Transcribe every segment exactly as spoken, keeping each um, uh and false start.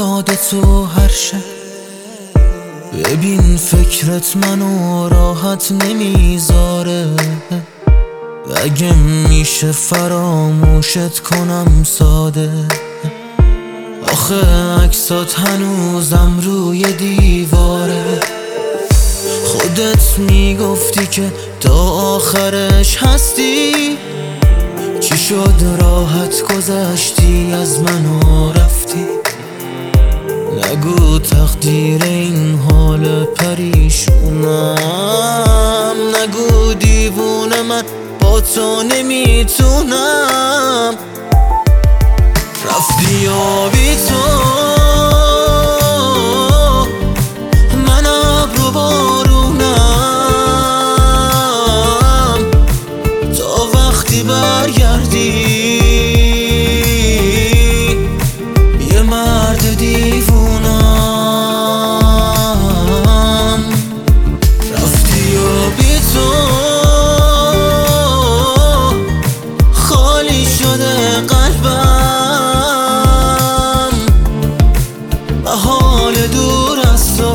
یاد تو هر شب. ببین فکرت منو راحت نمیذاره، اگه میشه فراموشت کنم ساده. آخه عکسات هنوزم روی دیواره، خودت میگفتی که تا آخرش هستی. چی شد راحت گذشتی از منو رفتی؟ نگو تقدیر این حال پریشونم، نگو دیوونه من با تو نمیتونم. رفتی و بی تو من ابر و بارونم، تا وقتی برگردی یه مرد دیوونم. رفتی و بی تو خالی شده قلبم، به حال دور از تو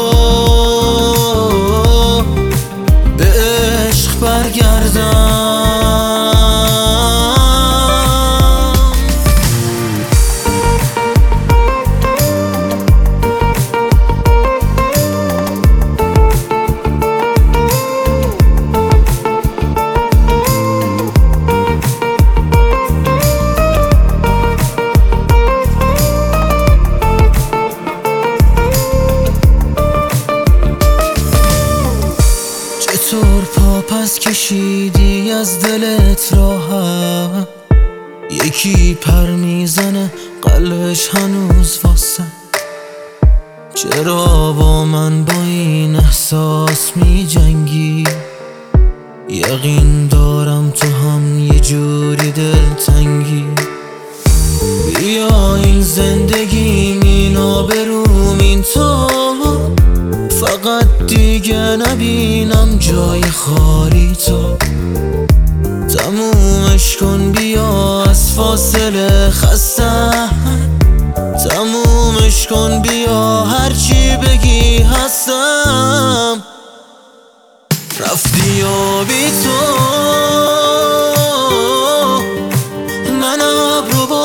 به عشق برگردم. چطور پا پس کشیدی از دلت راحت؟ یکی پر میزنه قلبش هنوز واسه. چرا با من با این احساس می جنگی؟ یقین دارم تو هم یه جوری دلتنگی. بیا این زندگی این آبروم این تو، فقط دیگه نبینم جای خالی تو. تمومش کن بیا از فاصله خستم، تمومش کن بیا هرچی بگی هستم. رفتی و بی تو من ابر و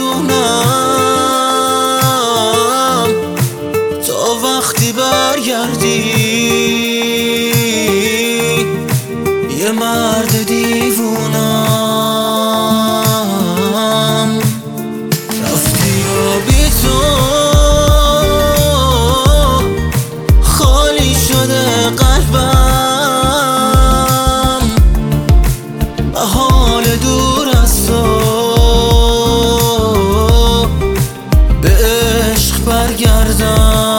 بارونم، تا وقتی برگردی یه مرد دیوونم. رفتی و بی تو خالی شده قلبم، به حال دور از تو به عشق برگردم.